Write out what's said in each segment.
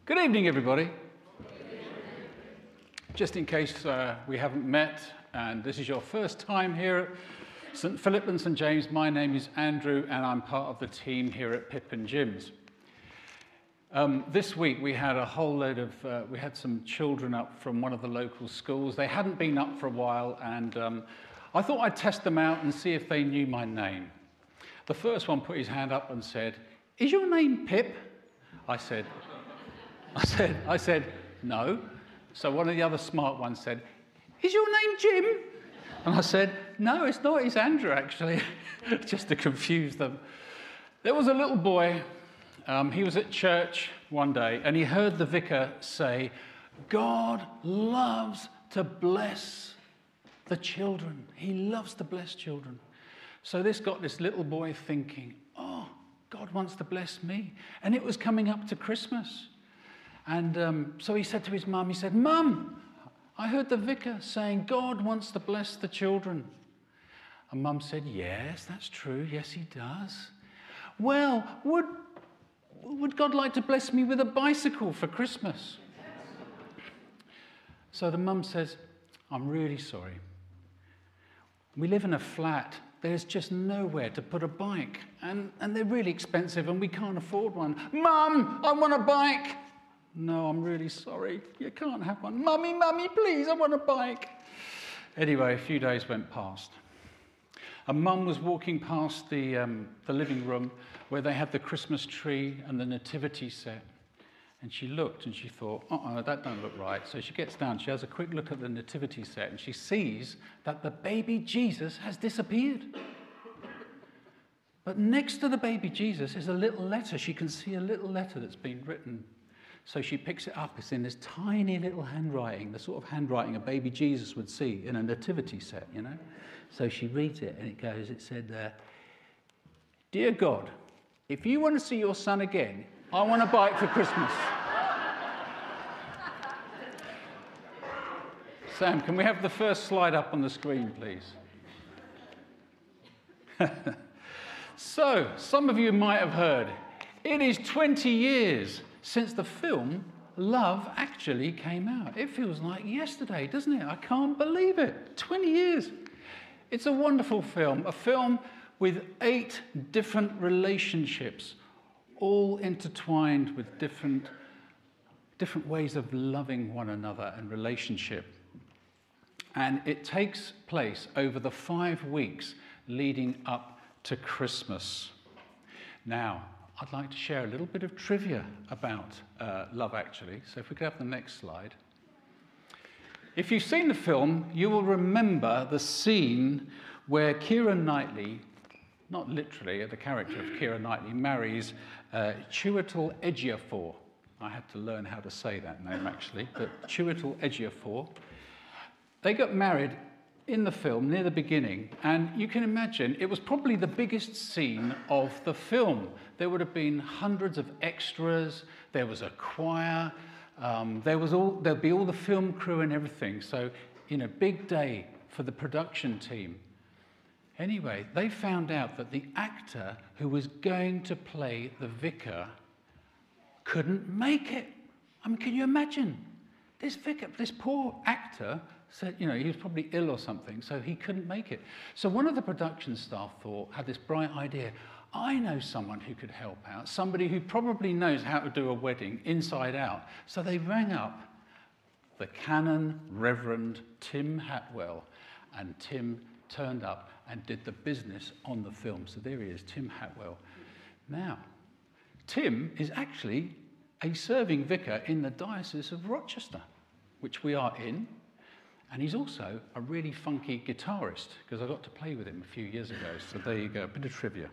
Good evening, everybody. Just in case we haven't met, and this is your first time here at St Philip and St James, my name is Andrew, and I'm part of the team here at Pip and Jim's. This week we had a whole load of, we had some children up from one of the local schools. They hadn't been up for a while, and I thought I'd test them out and see if they knew my name. The first one put his hand up and said, "Is your name Pip?" I said, "No." So one of the other smart ones said, "Is your name Jim?" And I said, "No, it's not, it's Andrew, actually," just to confuse them. There was a little boy, he was at church one day, and he heard the vicar say, "God loves to bless the children. He loves to bless children." So this got this little boy thinking, "Oh, God wants to bless me." And it was coming up to Christmas. And so he said to his mum, he said, "Mum, I heard the vicar saying God wants to bless the children." And Mum said, "Yes, that's true. Yes, he does. Well, would God like to bless me with a bicycle for Christmas?" So the mum says, "I'm really sorry. We live in a flat. There's just nowhere to put a bike. And they're really expensive and we can't afford one." "Mum, I want a bike." "No, I'm really sorry. You can't have one." Mummy, please, I want a bike." Anyway, a few days went past. And Mum was walking past the living room where they had the Christmas tree and the nativity set. And she looked and she thought, that don't look right. So she gets down, she has a quick look at the nativity set, and she sees that the baby Jesus has disappeared. But next to the baby Jesus is a little letter. She can see a little letter that's been written. So she picks it up. It's in this tiny little handwriting, the sort of handwriting a baby Jesus would see in a nativity set, you know. So she reads it, and it said, "Dear God, if you want to see your son again, I want a bike for Christmas." Sam, can we have the first slide up on the screen, please? So, some of you might have heard, it is 20 years since the film Love Actually came out. It feels like yesterday, doesn't it? I can't believe it. 20 years. It's a wonderful film, a film with 8 different relationships, all intertwined with different ways of loving one another and relationship. And it takes place over the 5 weeks leading up to Christmas. Now, I'd like to share a little bit of trivia about Love Actually. So if we could have the next slide. If you've seen the film, you will remember the scene where Keira Knightley, not literally the character of Keira Knightley, marries Chiwetel Ejiofor. I had to learn how to say that name, actually, but Chiwetel Ejiofor. They got married in the film near the beginning, and you can imagine it was probably the biggest scene of the film. There would have been hundreds of extras, there was a choir, there'd be all the film crew and everything. So, big day for the production team. Anyway, they found out that the actor who was going to play the vicar couldn't make it. I mean, can you imagine? This vicar, this poor actor, said, he was probably ill or something, so he couldn't make it. So one of the production staff had this bright idea. I know someone who could help out, somebody who probably knows how to do a wedding inside out. So they rang up the Canon Reverend Tim Hatwell, and Tim turned up and did the business on the film. So there he is, Tim Hatwell. Now, Tim is actually a serving vicar in the Diocese of Rochester, which we are in. And he's also a really funky guitarist, because I got to play with him a few years ago. So there you go, a bit of trivia.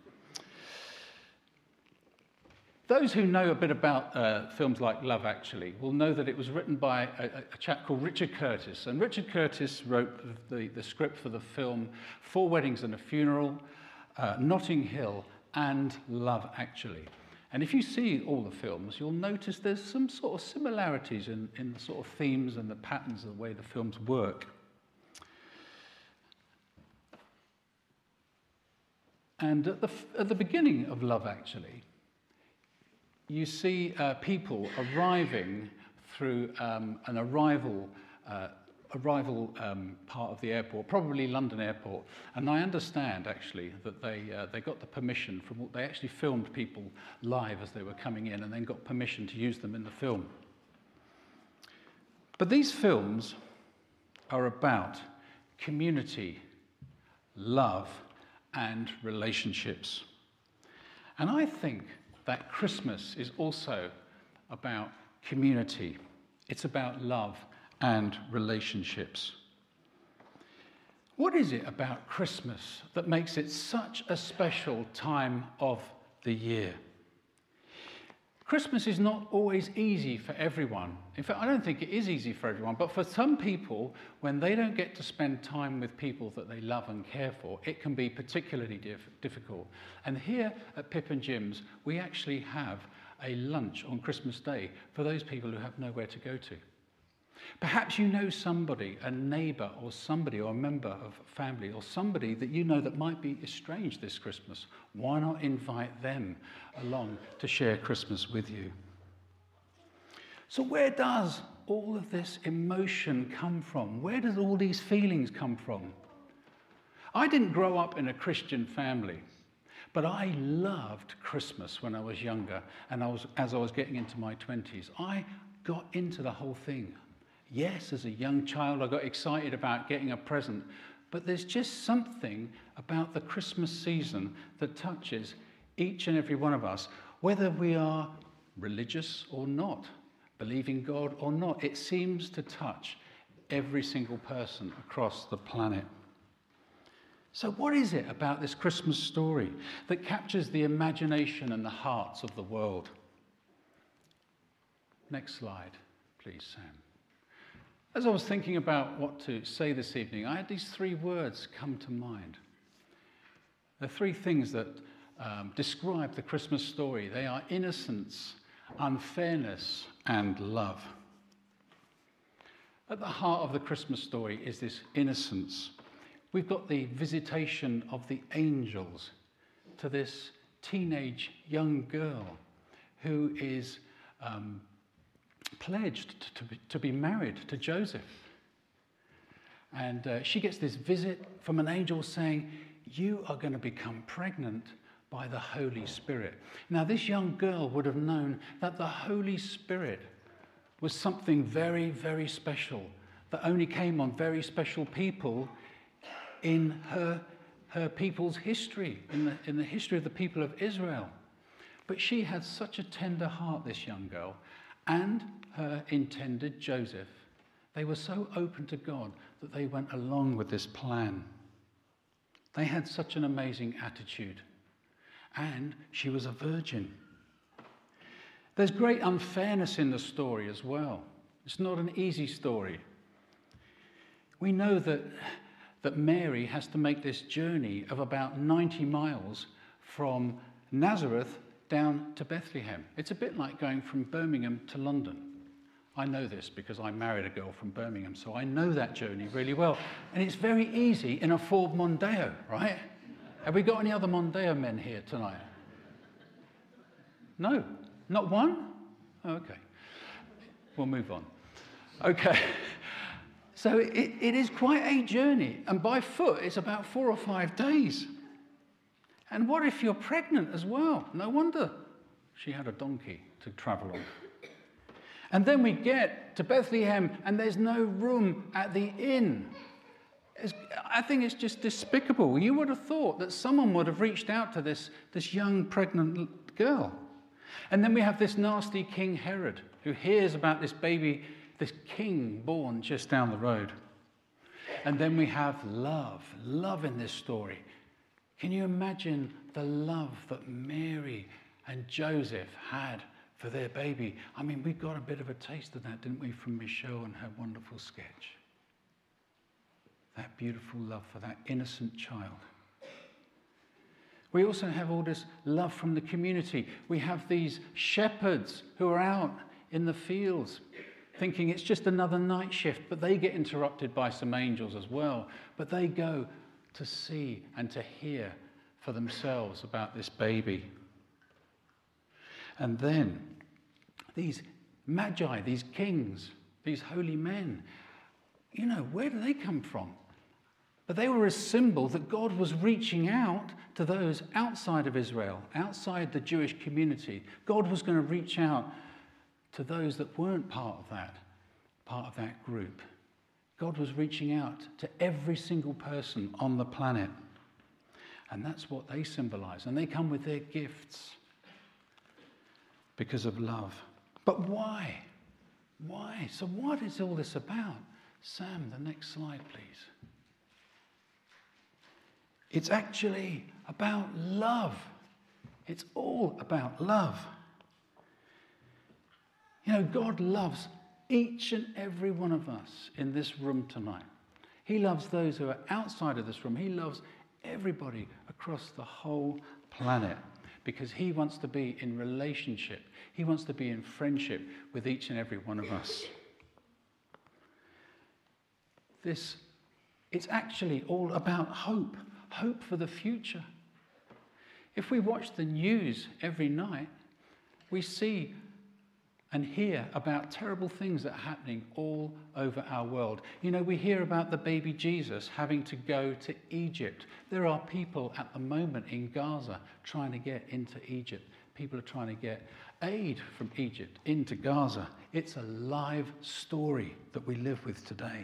Those who know a bit about films like Love Actually will know that it was written by a chap called Richard Curtis. And Richard Curtis wrote the script for the film Four Weddings and a Funeral, Notting Hill, and Love Actually. And if you see all the films, you'll notice there's some sort of similarities in the sort of themes and the patterns of the way the films work. And at the beginning of Love Actually, you see people arriving through an arrival part of the airport, probably London Airport. And I understand, actually, that they got the permission from... They actually filmed people live as they were coming in and then got permission to use them in the film. But these films are about community, love, and relationships. And I think that Christmas is also about community. It's about love and relationships. What is it about Christmas that makes it such a special time of the year? Christmas is not always easy for everyone. In fact, I don't think it is easy for everyone, but for some people, when they don't get to spend time with people that they love and care for, it can be particularly difficult. And here at Pip and Jim's, we actually have a lunch on Christmas Day for those people who have nowhere to go to. Perhaps you know somebody, a neighbour or somebody or a member of family or somebody that you know that might be estranged this Christmas. Why not invite them along to share Christmas with you? So where does all of this emotion come from? Where does all these feelings come from? I didn't grow up in a Christian family, but I loved Christmas when I was younger, and as I was getting into my 20s. I got into the whole thing. Yes, as a young child, I got excited about getting a present, but there's just something about the Christmas season that touches each and every one of us, whether we are religious or not, believing God or not. It seems to touch every single person across the planet. So what is it about this Christmas story that captures the imagination and the hearts of the world? Next slide, please, Sam. As I was thinking about what to say this evening, I had these three words come to mind. The three things that describe the Christmas story. They are innocence, unfairness, and love. At the heart of the Christmas story is this innocence. We've got the visitation of the angels to this teenage young girl who is pledged to be married to Joseph. And she gets this visit from an angel saying, "You are going to become pregnant by the Holy Spirit." Now, this young girl would have known that the Holy Spirit was something very, very special that only came on very special people in her people's history, in the history of the people of Israel. But she had such a tender heart, this young girl, and her intended Joseph. They were so open to God that they went along with this plan. They had such an amazing attitude. And she was a virgin. There's great unfairness in the story as well. It's not an easy story. We know that Mary has to make this journey of about 90 miles from Nazareth down to Bethlehem. It's a bit like going from Birmingham to London. I know this because I married a girl from Birmingham, so I know that journey really well. And it's very easy in a Ford Mondeo, right? Have we got any other Mondeo men here tonight? No? Not one? Oh, okay. We'll move on. Okay. So it is quite a journey. And by foot, it's about 4 or 5 days. And what if you're pregnant as well? No wonder she had a donkey to travel on. And then we get to Bethlehem, and there's no room at the inn. I think it's just despicable. You would have thought that someone would have reached out to this young pregnant girl. And then we have this nasty King Herod, who hears about this baby, this king born just down the road. And then we have love in this story. Can you imagine the love that Mary and Joseph had for their baby? I mean, we got a bit of a taste of that, didn't we, from Michelle and her wonderful sketch? That beautiful love for that innocent child. We also have all this love from the community. We have these shepherds who are out in the fields thinking it's just another night shift, but they get interrupted by some angels as well. But they go to see and to hear for themselves about this baby. And then these magi, these kings, these holy men, where do they come from? But they were a symbol that God was reaching out to those outside of Israel, outside the Jewish community. God was going to reach out to those that weren't part of that group. God was reaching out to every single person on the planet. And that's what they symbolize. And they come with their gifts because of love. But why? Why? So what is all this about? Sam, the next slide, please. It's actually about love. It's all about love. God loves each and every one of us in this room tonight. He loves those who are outside of this room. He loves everybody across the whole planet because he wants to be in relationship. He wants to be in friendship with each and every one of us. It's actually all about hope for the future. If we watch the news every night, we see and hear about terrible things that are happening all over our world. We hear about the baby Jesus having to go to Egypt. There are people at the moment in Gaza trying to get into Egypt. People are trying to get aid from Egypt into Gaza. It's a live story that we live with today.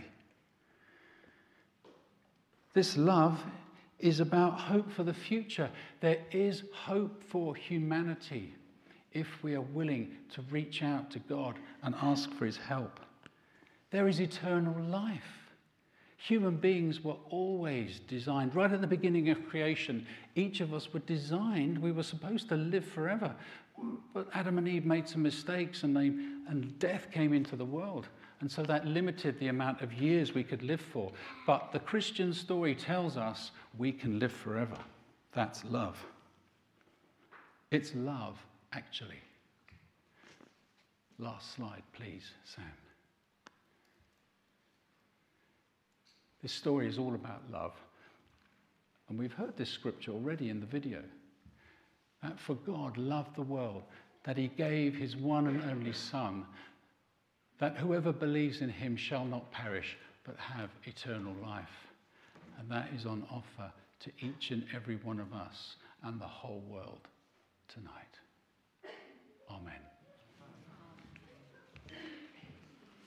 This love is about hope for the future. There is hope for humanity if we are willing to reach out to God and ask for his help. There is eternal life. Human beings were always designed, right at the beginning of creation, each of us were designed, we were supposed to live forever. But Adam and Eve made some mistakes and death came into the world. And so that limited the amount of years we could live for. But the Christian story tells us we can live forever. That's love. It's love, actually. Last slide, please, Sam. This story is all about love. And we've heard this scripture already in the video. That for God loved the world, that he gave his one and only Son, that whoever believes in him shall not perish, but have eternal life. And that is on offer to each and every one of us and the whole world tonight.